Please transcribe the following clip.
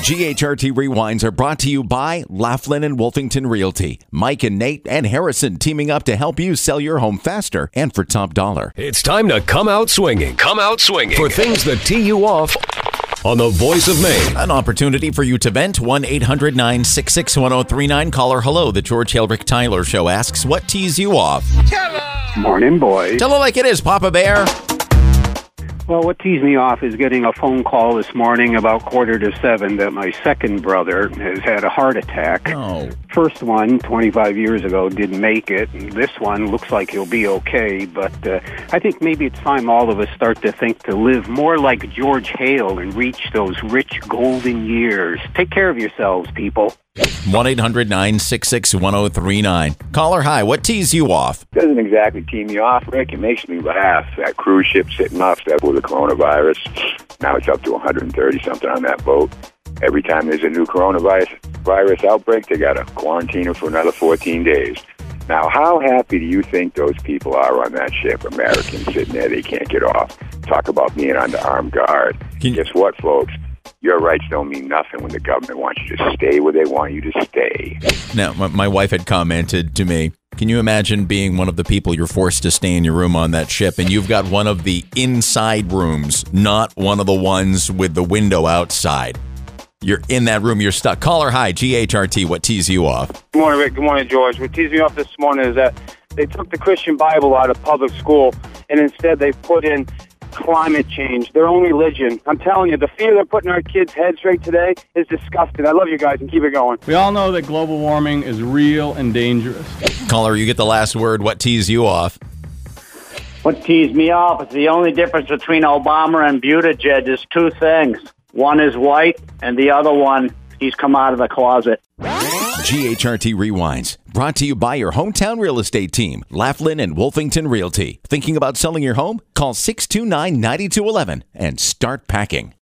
GHRT Rewinds are brought to you by Laughlin and Wolfington Realty. Mike and Nate and Harrison teaming up to help you sell your home faster and for top dollar. It's time to come out swinging. Come out swinging for things that tee you off on the Voice of Maine. An opportunity for you to vent. 1-800-966-1039. Caller, hello. The George Helrick Tyler Show asks, what tees you off? Morning, boys. Tell it like it is, Papa Bear. Well, what teased me off is getting a phone call this morning about 6:45 that my second brother has had a heart attack. Oh. First one, 25 years ago, didn't make it. And this one looks like he'll be okay, but I think maybe it's time all of us start to think to live more like George Hale and reach those rich golden years. Take care of yourselves, people. 1-800-966-1039. Caller, hi. What tees you off? Doesn't exactly tee me off, Rick. It makes me laugh. That cruise ship sitting off that with the coronavirus. Now it's up to 130-something on that boat. Every time there's a new coronavirus outbreak, they got to quarantine them for another 14 days. Now, how happy do you think those people are on that ship? Americans sitting there, they can't get off. Talk about being under armed guard. Guess what, folks? Your rights don't mean nothing when the government wants you to stay where they want you to stay. Now, my wife had commented to me, can you imagine being one of the people you're forced to stay in your room on that ship, and you've got one of the inside rooms, not one of the ones with the window outside? You're in that room, you're stuck. Caller, hi, GHRT, what tees you off? Good morning, Rick. Good morning, George. What teased me off this morning is that they took the Christian Bible out of public school, and instead they put in climate change, their own religion. I'm telling you, the fear they're putting in our kids' heads right today is disgusting. I love you guys, and keep it going. We all know that global warming is real and dangerous. Caller, you get the last word. What tees you off? What teased me off is the only difference between Obama and Buttigieg is two things. One is white, and the other one, he's come out of the closet. GHRT Rewinds, brought to you by your hometown real estate team, Laughlin and Wolfington Realty. Thinking about selling your home? Call 629-9211 and start packing.